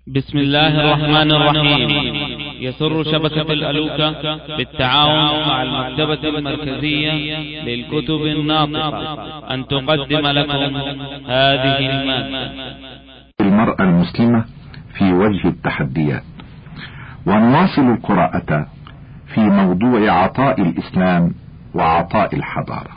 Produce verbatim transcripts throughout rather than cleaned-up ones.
بسم الله الرحمن الرحيم. يسر شبكة الألوكة بالتعاون مع المكتبة المركزية للكتب الناطقة أن تقدم لكم هذه المادة. المرأة المسلمة في وجه التحديات. ونواصل القراءة في موضوع عطاء الإسلام وعطاء الحضارة.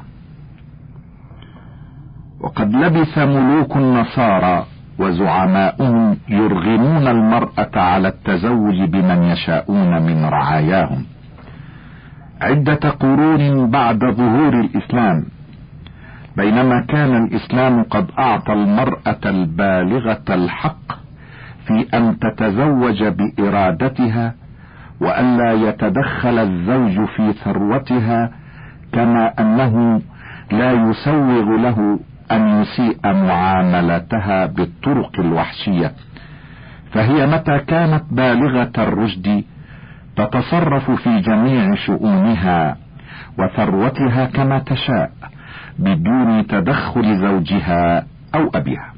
وقد لبث ملوك النصارى وزعماؤهم يرغمون المرأة على التزوج بمن يشاءون من رعاياهم عدة قرون بعد ظهور الإسلام، بينما كان الإسلام قد أعطى المرأة البالغة الحق في أن تتزوج بإرادتها، وألا يتدخل الزوج في ثروتها، كما أنه لا يسوغ له أن يسيء معاملتها بالطرق الوحشية، فهي متى كانت بالغة الرشد تتصرف في جميع شؤونها وثروتها كما تشاء بدون تدخل زوجها أو أبيها.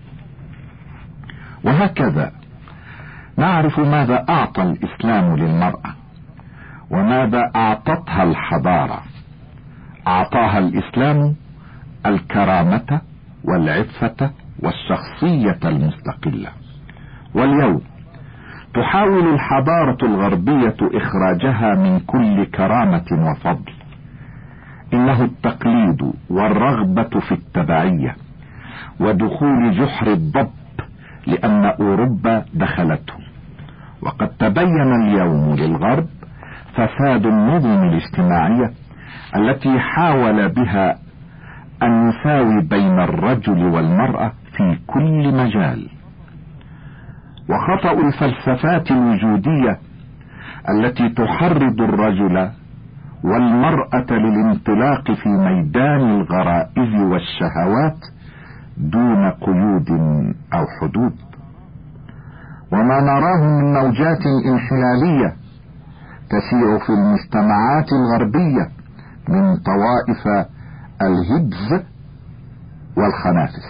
وهكذا نعرف ماذا أعطى الإسلام للمرأة وماذا أعطتها الحضارة. أعطاها الإسلام الكرامة والعفة والشخصية المستقلة، واليوم تحاول الحضارة الغربية إخراجها من كل كرامة وفضل. إنه التقليد والرغبة في التبعية ودخول جحر الضب، لأن أوروبا دخلته. وقد تبين اليوم للغرب فساد النظم الاجتماعية التي حاول بها أن يساوي بين الرجل والمرأة في كل مجال، وخطأ الفلسفات الوجودية التي تحرض الرجل والمرأة للانطلاق في ميدان الغرائز والشهوات دون قيود أو حدود. وما نراه من موجات انحلالية تسير في المجتمعات الغربية من طوائف الهبز والخنافس.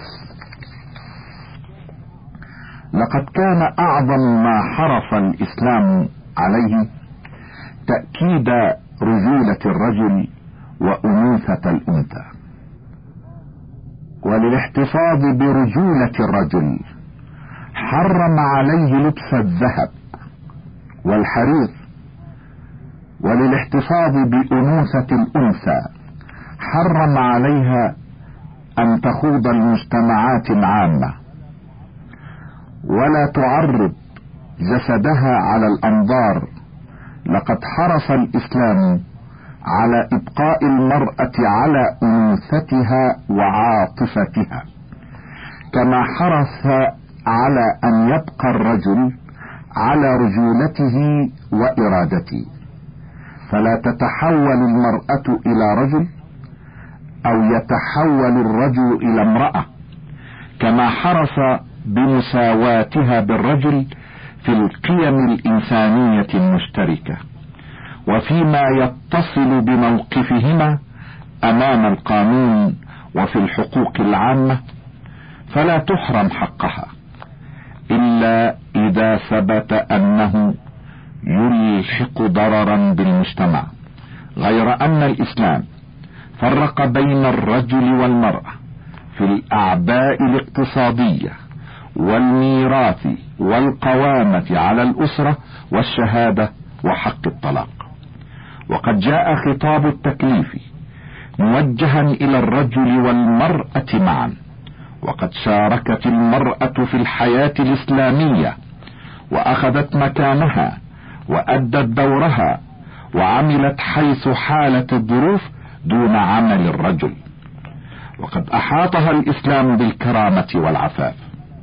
لقد كان أعظم ما حرص الإسلام عليه تأكيد رجولة الرجل وأنوثة الأنثى، وللاحتفاظ برجولة الرجل حرم عليه لبس الذهب والحرير، وللاحتفاظ بأنوثة الأنثى حرم عليها أن تخوض المجتمعات العامة ولا تعرض جسدها على الأنظار. لقد حرص الإسلام على إبقاء المرأة على أنوثتها وعاطفتها، كما حرص على أن يبقى الرجل على رجولته وإرادته، فلا تتحول المرأة إلى رجل أو يتحول الرجل إلى امرأة، كما حرص بمساواتها بالرجل في القيم الإنسانية المشتركة وفيما يتصل بموقفهما أمام القانون وفي الحقوق العامة، فلا تحرم حقها إلا إذا ثبت أنه يلحق ضررا بالمجتمع، غير أن الإسلام فرق بين الرجل والمرأة في الأعباء الاقتصادية والميراث والقوامة على الأسرة والشهادة وحق الطلاق. وقد جاء خطاب التكليف موجها إلى الرجل والمرأة معا، وقد شاركت المرأة في الحياة الإسلامية وأخذت مكانها وأدت دورها وعملت حيث حالت الظروف دون عمل الرجل. وقد أحاطها الإسلام بالكرامة والعفاف،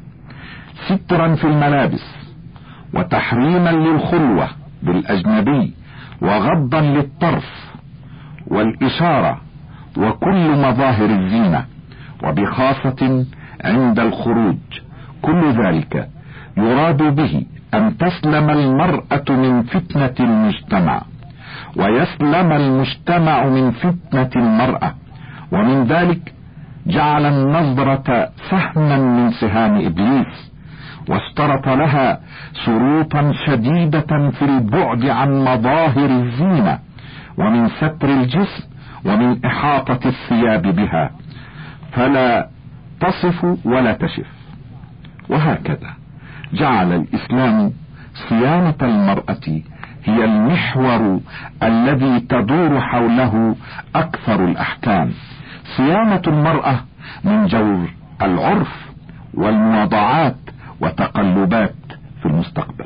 سترا في الملابس وتحريما للخلوة بالأجنبي وغضا للطرف والإشارة وكل مظاهر الزينة، وبخاصة عند الخروج. كل ذلك يراد به أن تسلم المرأة من فتنة المجتمع ويسلم المجتمع من فتنة المرأة، ومن ذلك جعل النظرة سهما من سهام إبليس، واشترط لها شروطا شديدة في البعد عن مظاهر الزينة ومن ستر الجسم ومن إحاطة الثياب بها، فلا تصف ولا تشف. وهكذا جعل الإسلام صيانة المرأة هي المحور الذي تدور حوله أكثر الأحكام، صيانة المرأة من جور العرف والمواضعات وتقلبات في المستقبل،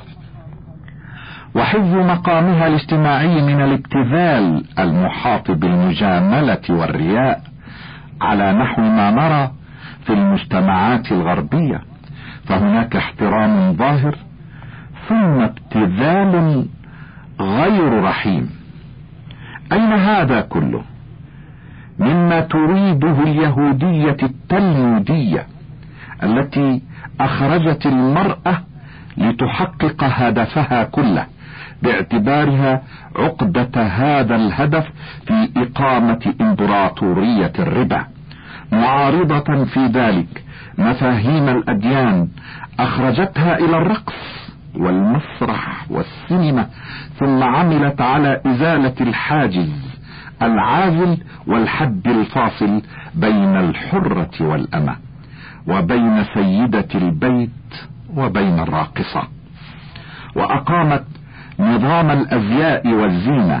وحفظ مقامها الاجتماعي من الابتذال المحاط بالمجاملة والرياء على نحو ما نرى في المجتمعات الغربية، فهناك احترام ظاهر ثم ابتذال غير رحيم. أين هذا كله مما تريده اليهودية التلمودية التي أخرجت المرأة لتحقق هدفها كله باعتبارها عقدة هذا الهدف في إقامة إمبراطورية الربا، معارضة في ذلك مفاهيم الأديان أخرجتها إلى الرقص والمسرح والسينما، ثم عملت على إزالة الحاجز العازل والحد الفاصل بين الحرة والأمة، وبين سيدة البيت وبين الراقصة، وأقامت نظام الأزياء والزينة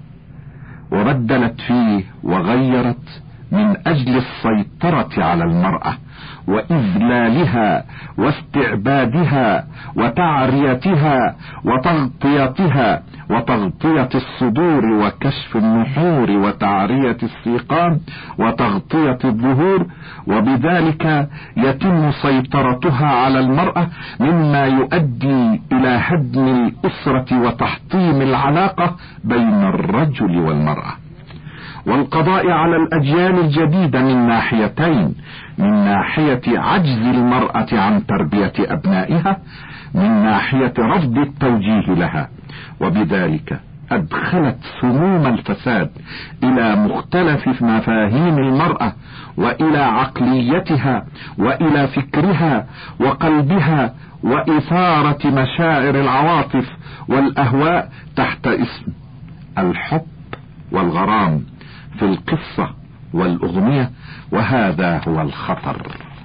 وبدلت فيه وغيرت من أجل السيطرة على المرأة وإذلالها واستعبادها وتعريتها وتغطيتها وتغطية الصدور وكشف النحور وتعرية السيقان وتغطية الظهور، وبذلك يتم سيطرتها على المرأة مما يؤدي إلى هدم الأسرة وتحطيم العلاقة بين الرجل والمرأة، والقضاء على الأجيال الجديدة من ناحيتين: من ناحية عجز المرأة عن تربية أبنائها، من ناحية رفض التوجيه لها، وبذلك أدخلت سموم الفساد إلى مختلف مفاهيم المرأة وإلى عقليتها وإلى فكرها وقلبها وإثارة مشاعر العواطف والأهواء تحت اسم الحب والغرام في القصة والأغنية. وهذا هو الخطر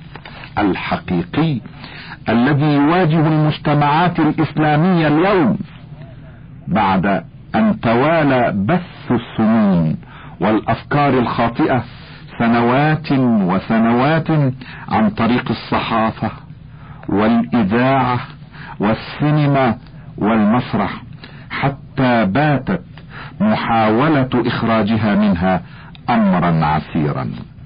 الحقيقي الذي يواجه المجتمعات الإسلامية اليوم بعد أن توالى بث السموم والأفكار الخاطئة سنوات وسنوات عن طريق الصحافة والإذاعة والسينما والمسرح، حتى باتت محاولة إخراجها منها أمرا عسيرا.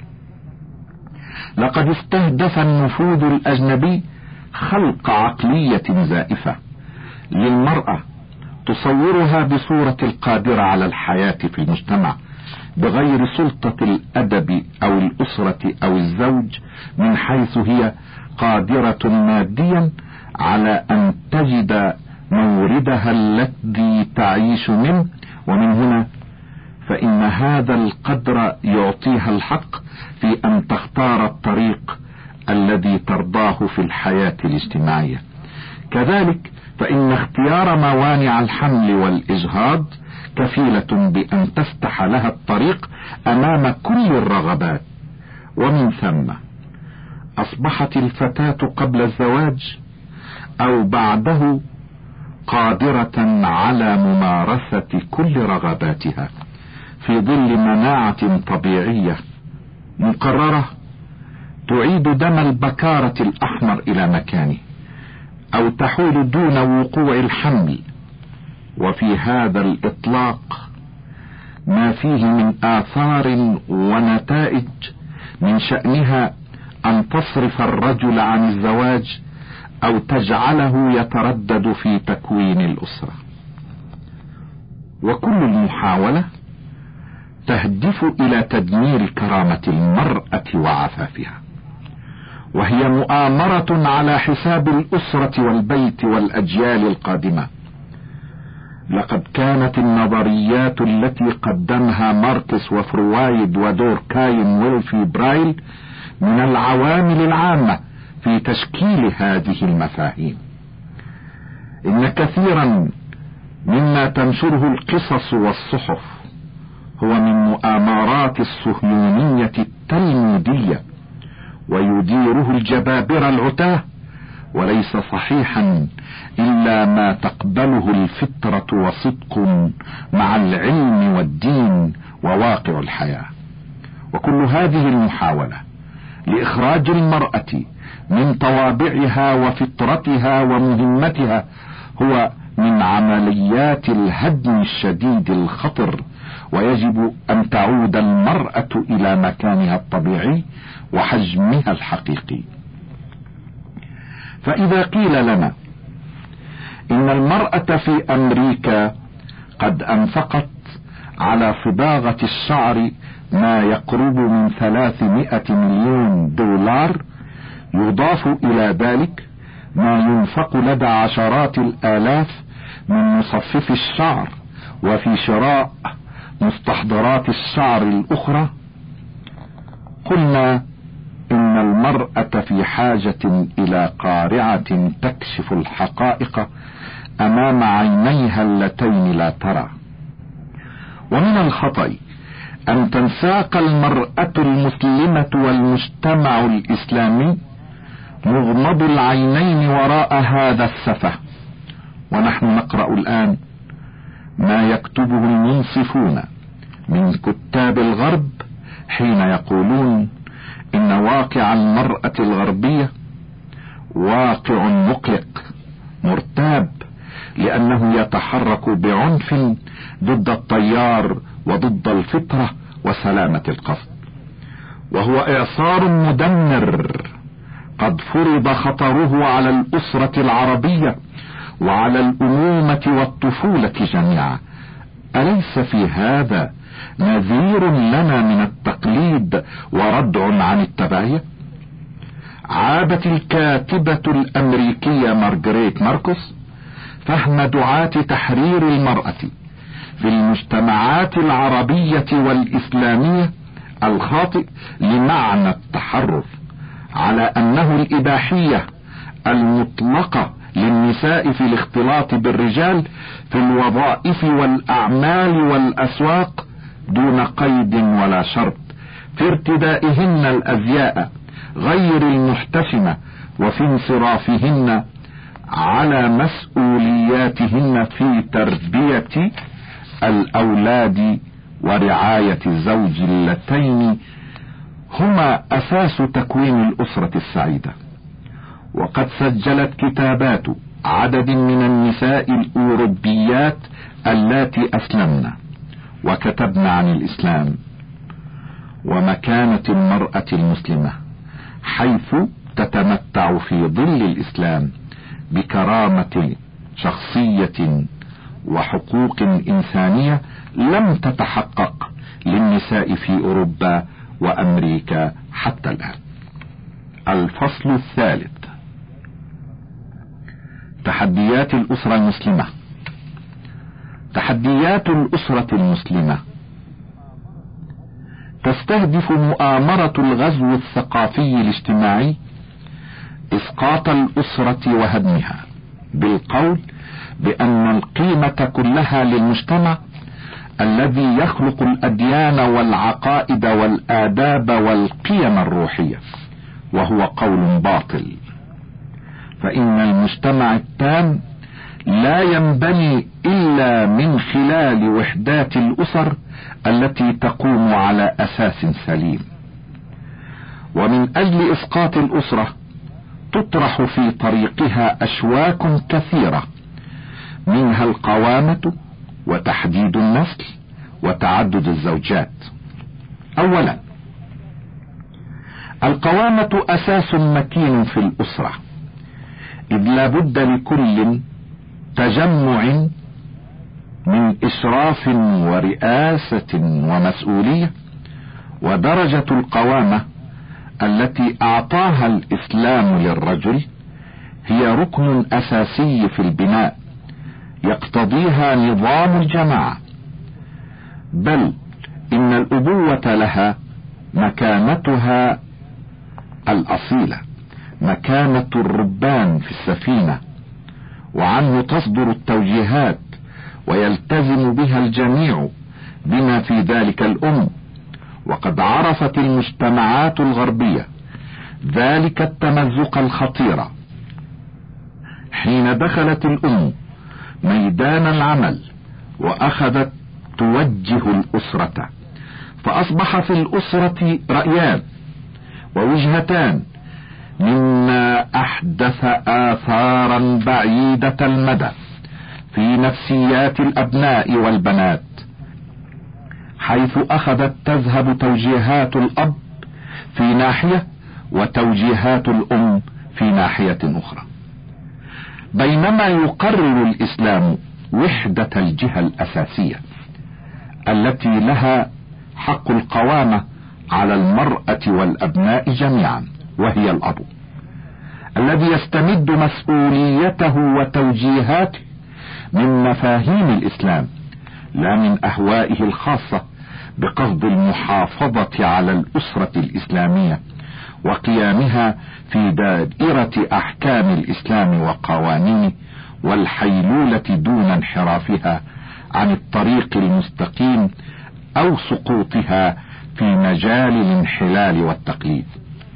لقد استهدف النفوذ الأجنبي خلق عقلية زائفة للمرأة تصورها بصورة القادرة على الحياة في المجتمع بغير سلطة الأدب أو الأسرة أو الزوج، من حيث هي قادرة ماديا على أن تجد موردها الذي تعيش منه، ومن هنا فإن هذا القدر يعطيها الحق في أن تختار الطريق الذي ترضاه في الحياة الاجتماعية. كذلك فإن اختيار موانع الحمل والإجهاض كفيلة بأن تفتح لها الطريق أمام كل الرغبات، ومن ثم أصبحت الفتاة قبل الزواج أو بعده قادرة على ممارسة كل رغباتها في ظل مناعة طبيعية مقررة تعيد دم البكارة الأحمر إلى مكانه أو تحول دون وقوع الحمل. وفي هذا الإطلاق ما فيه من آثار ونتائج من شأنها أن تصرف الرجل عن الزواج أو تجعله يتردد في تكوين الأسرة، وكل المحاولة تهدف إلى تدمير كرامة المرأة وعفافها، وهي مؤامرة على حساب الأسرة والبيت والأجيال القادمة. لقد كانت النظريات التي قدمها ماركس وفرويد ودوركايم ويلفي برايل من العوامل العامة في تشكيل هذه المفاهيم. إن كثيرا مما تنشره القصص والصحف هو من مؤامرات الصهيونية التلمودية، ويديره الجبابرة العتاه، وليس صحيحا إلا ما تقبله الفطرة وصدق مع العلم والدين وواقع الحياة. وكل هذه المحاولة لإخراج المرأة من طوابعها وفطرتها ومهمتها هو من عمليات الهدم الشديد الخطر، ويجب أن تعود المرأة إلى مكانها الطبيعي وحجمها الحقيقي. فإذا قيل لنا إن المرأة في أمريكا قد أنفقت على صباغة الشعر ما يقرب من ثلاثمائة مليون دولار، يضاف إلى ذلك ما ينفق لدى عشرات الآلاف من مصفف الشعر وفي شراء مستحضرات الشعر الأخرى، قلنا إن المرأة في حاجة إلى قارعة تكشف الحقائق أمام عينيها اللتين لا ترى. ومن الخطأ أن تنساق المرأة المسلمة والمجتمع الإسلامي مغمض العينين وراء هذا السفه. ونحن نقرأ الآن ما يكتبه المنصفون من كتاب الغرب حين يقولون إن واقع المرأة الغربية واقع مقلق مرتاب، لأنه يتحرك بعنف ضد التيار وضد الفطرة وسلامة القصد، وهو إعصار مدمر قد فرض خطره على الأسرة العربية وعلى الأمومة والطفولة جميعا. أليس في هذا نذير لنا من التقليد وردع عن التبعية؟ عابت الكاتبة الأمريكية مارغريت ماركوس فهم دعاة تحرير المرأة في المجتمعات العربية والإسلامية الخاطئ لمعنى التحرر على أنه الإباحية المطلقة للنساء في الاختلاط بالرجال في الوظائف والأعمال والأسواق دون قيد ولا شرط، في ارتدائهن الأزياء غير المحتشمة، وفي انصرافهن على مسؤولياتهن في تربية الأولاد ورعاية الزوج، اللتين هما أساس تكوين الأسرة السعيدة. وقد سجلت كتابات عدد من النساء الأوروبيات اللاتي أسلمن وكتبن عن الإسلام ومكانة المرأة المسلمة، حيث تتمتع في ظل الإسلام بكرامة شخصية وحقوق إنسانية لم تتحقق للنساء في أوروبا وأمريكا حتى الآن. الفصل الثالث: تحديات الأسرة المسلمة. تحديات الأسرة المسلمة تستهدف مؤامرة الغزو الثقافي الاجتماعي إسقاط الأسرة وهدمها، بالقول بأن القيمة كلها للمجتمع الذي يخلق الأديان والعقائد والآداب والقيم الروحية، وهو قول باطل. فإن المجتمع التام لا ينبني إلا من خلال وحدات الأسر التي تقوم على أساس سليم. ومن أجل إسقاط الأسرة تطرح في طريقها أشواك كثيرة، منها القوامة وتحديد النسل وتعدد الزوجات. أولا، القوامة أساس متين في الأسرة، إذ لا بد لكل تجمع من إشراف ورئاسة ومسؤولية. ودرجة القوامة التي أعطاها الإسلام للرجل هي ركن أساسي في البناء يقتضيها نظام الجماعة، بل إن الأبوة لها مكانتها الأصيلة مكانة الربان في السفينة، وعنه تصدر التوجيهات ويلتزم بها الجميع بما في ذلك الأم. وقد عرفت المجتمعات الغربية ذلك التمزق الخطير حين دخلت الأم ميدان العمل وأخذت توجه الأسرة، فأصبح في الأسرة رأيان ووجهتان، مما أحدث آثارا بعيدة المدى في نفسيات الأبناء والبنات، حيث أخذت تذهب توجيهات الأب في ناحية وتوجيهات الأم في ناحية أخرى. بينما يقرر الإسلام وحدة الجهة الأساسية التي لها حق القوامة على المرأة والأبناء جميعا، وهي الأب الذي يستمد مسؤوليته وتوجيهاته من مفاهيم الإسلام لا من أهوائه الخاصة، بقصد المحافظة على الأسرة الإسلامية وقيامها في دائرة أحكام الإسلام وقوانينه، والحيلولة دون انحرافها عن الطريق المستقيم أو سقوطها في مجال الانحلال والتقليد.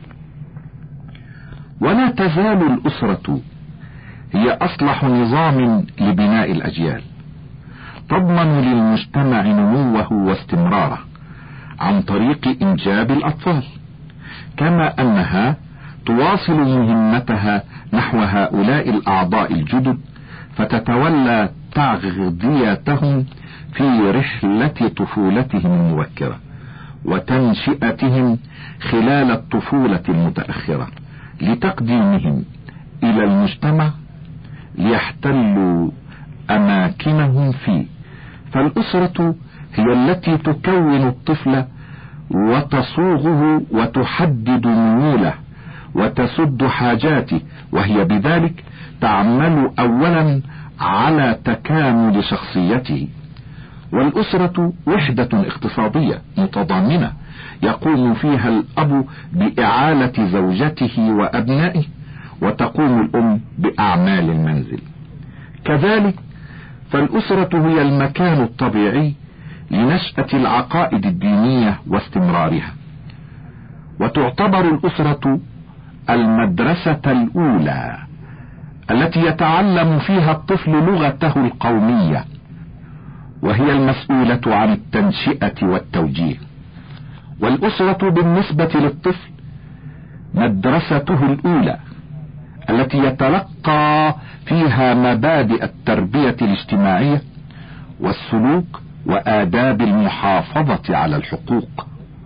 ولا تزال الأسرة هي أصلح نظام لبناء الأجيال، تضمن للمجتمع نموه واستمراره عن طريق إنجاب الأطفال، كما أنها تواصل مهمتها نحو هؤلاء الأعضاء الجدد، فتتولى تغذيتهم في رحلة طفولتهم المبكرة وتنشئتهم خلال الطفولة المتأخرة لتقديمهم إلى المجتمع ليحتلوا أماكنهم فيه. فالأسرة هي التي تكون الطفل وتصوغه وتحدد ميوله وتسد حاجاته، وهي بذلك تعمل أولا على تكامل شخصيته. والأسرة وحدة اقتصادية متضامنة يقوم فيها الأب بإعالة زوجته وأبنائه، وتقوم الأم بأعمال المنزل. كذلك فالأسرة هي المكان الطبيعي لنشأة العقائد الدينية واستمرارها، وتعتبر الأسرة المدرسة الأولى التي يتعلم فيها الطفل لغته القومية، وهي المسؤولة عن التنشئة والتوجيه. والأسرة بالنسبة للطفل مدرسته الأولى التي يتلقى فيها مبادئ التربية الاجتماعية والسلوك وآداب المحافظة على الحقوق.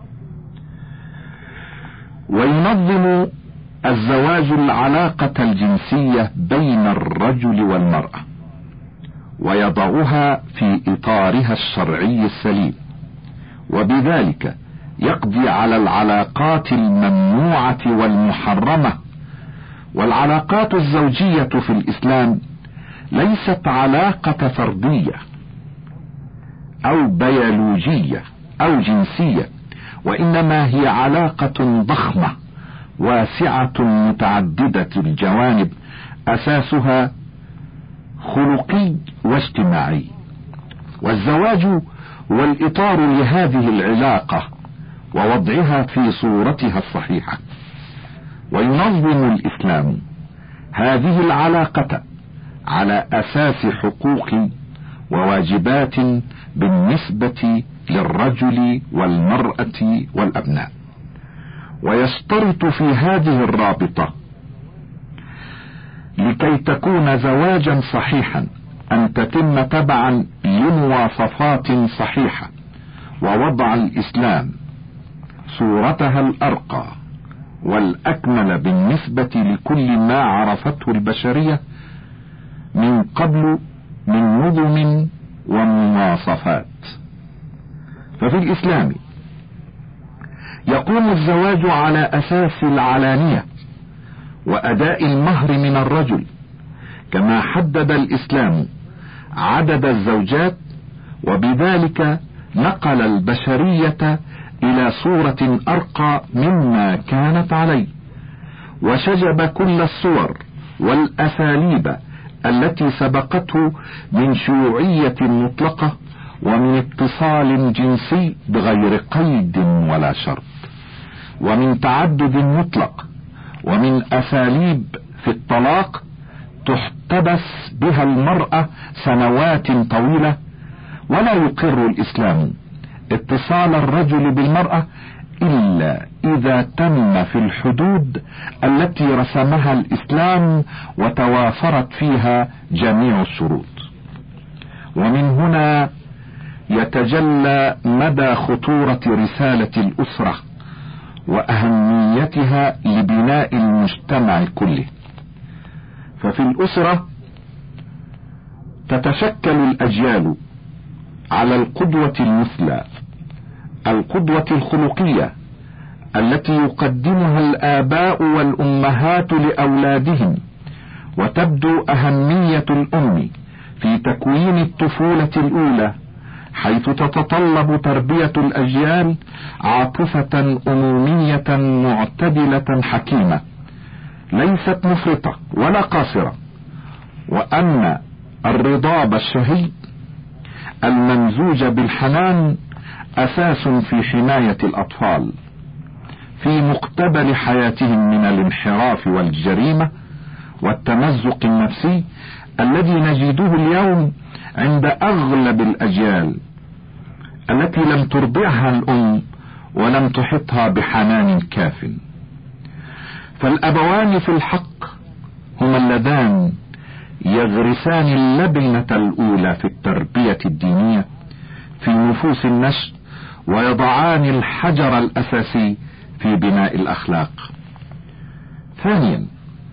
وينظم الزواج العلاقة الجنسية بين الرجل والمرأة، ويضعها في إطارها الشرعي السليم، وبذلك يقضي على العلاقات الممنوعة والمحرمة. والعلاقات الزوجية في الإسلام ليست علاقة فردية أو بيولوجية أو جنسية، وإنما هي علاقة ضخمة واسعة متعددة الجوانب، أساسها خلقي واجتماعي. والزواج هو الإطار لهذه العلاقة ووضعها في صورتها الصحيحة. وينظم الإسلام هذه العلاقة على أساس حقوق وواجبات بالنسبة للرجل والمرأة والأبناء. ويشترط في هذه الرابطة لكي تكون زواجا صحيحا أن تتم تبعا لمواصفات صحيحة، ووضع الإسلام صورتها الأرقى والأكمل بالنسبة لكل ما عرفته البشرية من قبل من نظم ومواصفات. ففي الإسلام يقوم الزواج على أساس العلانية وأداء المهر من الرجل، كما حدد الإسلام عدد الزوجات، وبذلك نقل البشرية إلى صورة أرقى مما كانت عليه. وشجب كل الصور والأساليب التي سبقته من شيوعية مطلقة ومن اتصال جنسي بغير قيد ولا شرط، ومن تعدد مطلق، ومن أساليب في الطلاق تحتبس بها المرأة سنوات طويلة. ولا يقر الإسلام اتصال الرجل بالمرأة إلا إذا تم في الحدود التي رسمها الإسلام وتوافرت فيها جميع الشروط. ومن هنا يتجلى مدى خطورة رسالة الأسرة وأهميتها لبناء المجتمع كله. ففي الأسرة تتشكل الأجيال على القدوة المثلى، القدوة الخلقية التي يقدمها الآباء والأمهات لأولادهم. وتبدو أهمية الأم في تكوين الطفولة الأولى، حيث تتطلب تربية الأجيال عاطفة أمومية معتدلة حكيمة، ليست مفرطة ولا قاصرة. وأن الرضاب الشهي الممزوج بالحنان أساس في حماية الأطفال في مقتبل حياتهم من الانحراف والجريمة والتمزق النفسي الذي نجده اليوم عند أغلب الأجيال التي لم ترضعها الأم ولم تحطها بحنان كاف. فالأبوان في الحق هما اللذان يغرسان اللبنة الأولى في التربية الدينية في نفوس النشء، ويضعان الحجر الأساسي في بناء الأخلاق. ثانيا،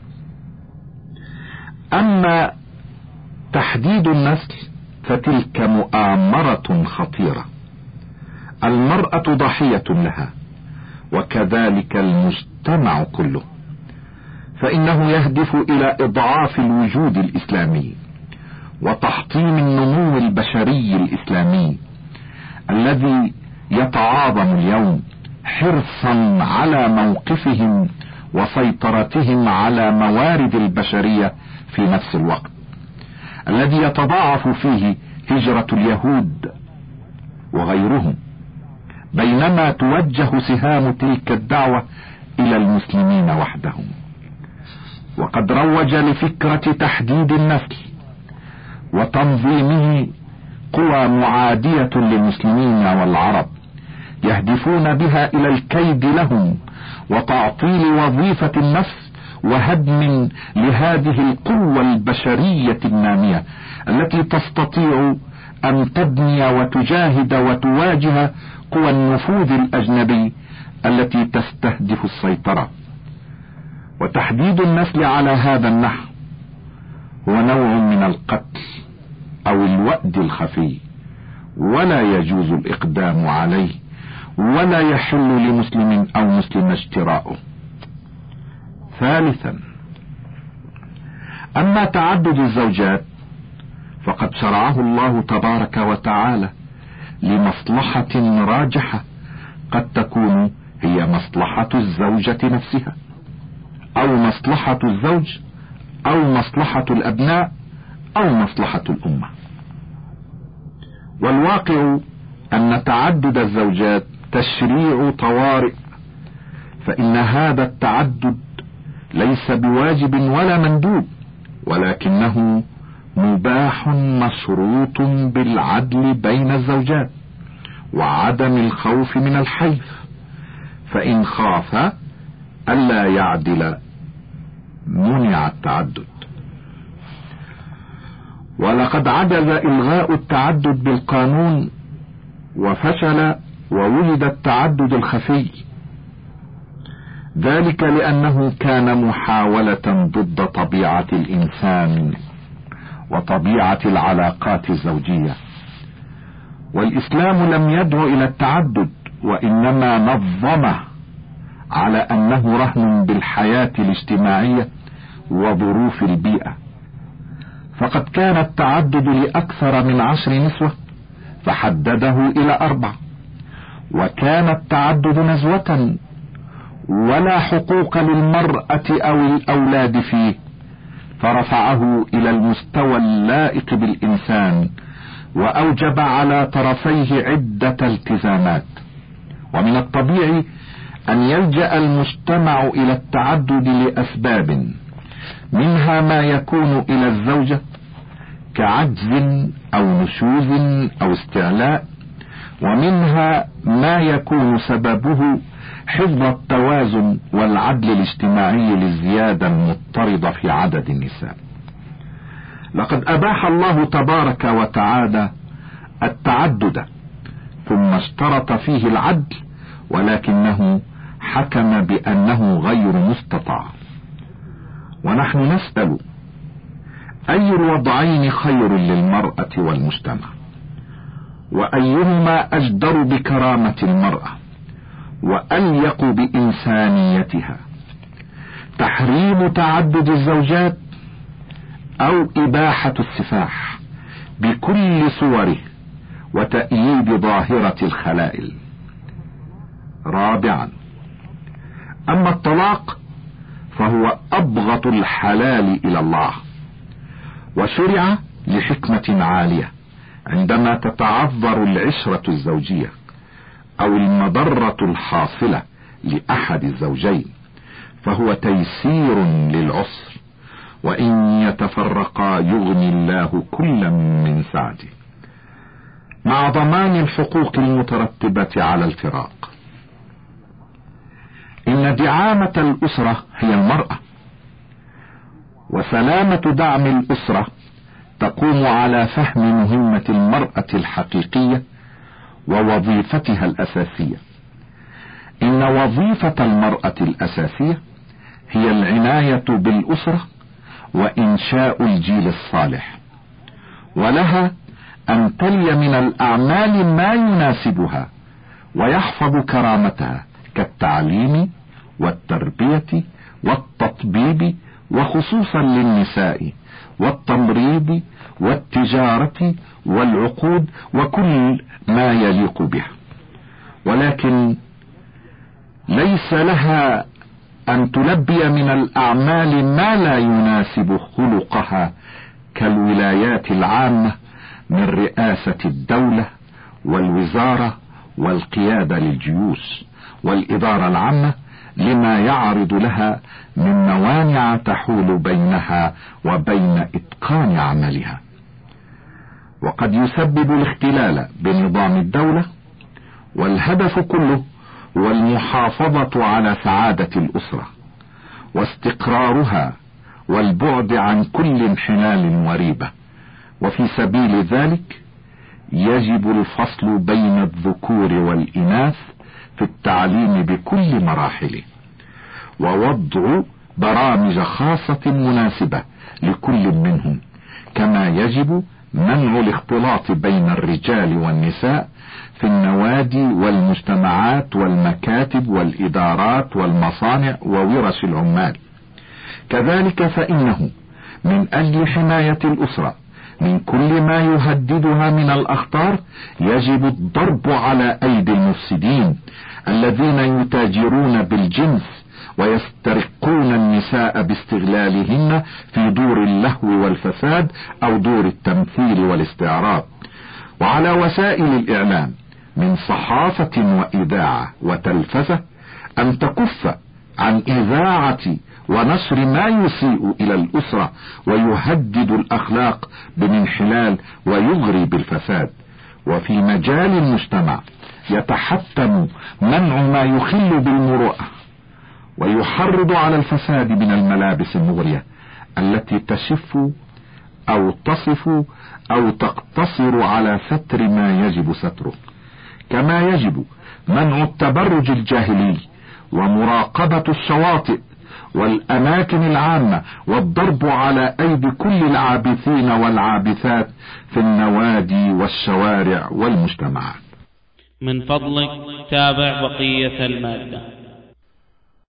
أما تحديد النسل فتلك مؤامرة خطيرة، المرأة ضحية لها، وكذلك المجتمع كله، فإنه يهدف إلى إضعاف الوجود الإسلامي وتحطيم النمو البشري الإسلامي الذي يتعاظم اليوم حرصا على موقفهم وسيطرتهم على موارد البشرية في نفس الوقت الذي يتضاعف فيه هجرة اليهود وغيرهم، بينما توجه سهام تلك الدعوة إلى المسلمين وحدهم. وقد روج لفكرة تحديد النسل وتنظيمه قوى معادية للمسلمين والعرب، يهدفون بها إلى الكيد لهم وتعطيل وظيفة النفس وهدم لهذه القوة البشرية النامية التي تستطيع أن تبني وتجاهد وتواجه قوى النفوذ الأجنبي التي تستهدف السيطرة. وتحديد النسل على هذا النحو هو نوع من القتل أو الوأد الخفي، ولا يجوز الإقدام عليه، ولا يحل لمسلم أو مسلم اجتراؤه. ثالثا، أما تعدد الزوجات فقد شرعه الله تبارك وتعالى لمصلحة راجحة، قد تكون هي مصلحة الزوجة نفسها، أو مصلحة الزوج، أو مصلحة الأبناء، أو مصلحة الأمة. والواقع أن تعدد الزوجات تشريع طوارئ، فإن هذا التعدد ليس بواجب ولا مندوب، ولكنه مباح مشروط بالعدل بين الزوجات وعدم الخوف من الحيف، فإن خاف ألا يعدل منع التعدد. ولقد عجز إلغاء التعدد بالقانون وفشل وولد التعدد الخفي، ذلك لأنه كان محاولة ضد طبيعة الإنسان وطبيعة العلاقات الزوجية. والإسلام لم يدعو إلى التعدد، وإنما نظمه على أنه رهن بالحياة الاجتماعية وظروف البيئة. فقد كان التعدد لأكثر من عشر نسوة فحدده إلى أربع، وكان التعدد نزوة ولا حقوق للمرأة أو الأولاد فيه، فرفعه إلى المستوى اللائق بالإنسان، وأوجب على طرفيه عدة التزامات. ومن الطبيعي أن يلجأ المجتمع إلى التعدد لأسباب، منها ما يكون إلى الزوجة كعجز أو نشوز أو استعلاء، ومنها ما يكون سببه حفظ التوازن والعدل الاجتماعي للزيادة المضطردة في عدد النساء. لقد أباح الله تبارك وتعالى التعدد، ثم اشترط فيه العدل، ولكنه حكم بأنه غير مستطاع. ونحن نسأل: أي الوضعين خير للمرأة والمجتمع؟ وأيهما أجدر بكرامة المرأة وأليق بإنسانيتها؟ تحريم تعدد الزوجات أو إباحة السفاح بكل صوره وتأييد ظاهرة الخلائل؟ رابعا، أما الطلاق فهو أبغض الحلال إلى الله، وشرع لحكمة عالية عندما تتعذر العشرة الزوجية أو المضرة الحاصلة لأحد الزوجين، فهو تيسير للعسر، وإن يتفرقا يغني الله كلا من سعته، مع ضمان الحقوق المترتبة على الفراق. إن دعامة الأسرة هي المرأة، وسلامة دعم الأسرة تقوم على فهم مهمة المرأة الحقيقية ووظيفتها الأساسية. إن وظيفة المرأة الأساسية هي العناية بالأسرة وإنشاء الجيل الصالح، ولها أن تلي من الأعمال ما يناسبها ويحفظ كرامتها كالتعليم والتربية والتطبيب، وخصوصا للنساء، والتمريض والتجارة والعقود وكل ما يليق بها. ولكن ليس لها أن تلبي من الأعمال ما لا يناسب خلقها كالولايات العامة من رئاسة الدولة والوزارة والقيادة للجيوش والإدارة العامة، لما يعرض لها من موانع تحول بينها وبين إتقان عملها، وقد يسبب الاختلال بنظام الدولة. والهدف كله هو المحافظة على سعادة الأسرة واستقرارها والبعد عن كل انحلال وريبة. وفي سبيل ذلك يجب الفصل بين الذكور والإناث في التعليم بكل مراحله، ووضع برامج خاصة مناسبة لكل منهم، كما يجب منع الاختلاط بين الرجال والنساء في النوادي والمجتمعات والمكاتب والإدارات والمصانع وورش العمال. كذلك فإنه من أجل حماية الأسرة من كل ما يهددها من الأخطار يجب الضرب على أيدي المفسدين الذين يتاجرون بالجنس ويسترقون النساء باستغلالهن في دور اللهو والفساد أو دور التمثيل والاستعراض. وعلى وسائل الإعلام من صحافة وإذاعة وتلفزة أن تكف عن إذاعة ونشر ما يسيء إلى الأسرة ويهدد الأخلاق بالانحلال ويغري بالفساد. وفي مجال المجتمع يتحتم منع ما يخل بالمروءة ويحرض على الفساد من الملابس المغرية التي تشف أو تصف أو تقتصر على ستر ما يجب ستره، كما يجب منع التبرج الجاهلي ومراقبة الشواطئ والأماكن العامة والضرب على أيدي كل العابثين والعابثات في النوادي والشوارع والمجتمعات. من فضلك تابع بقية المادة.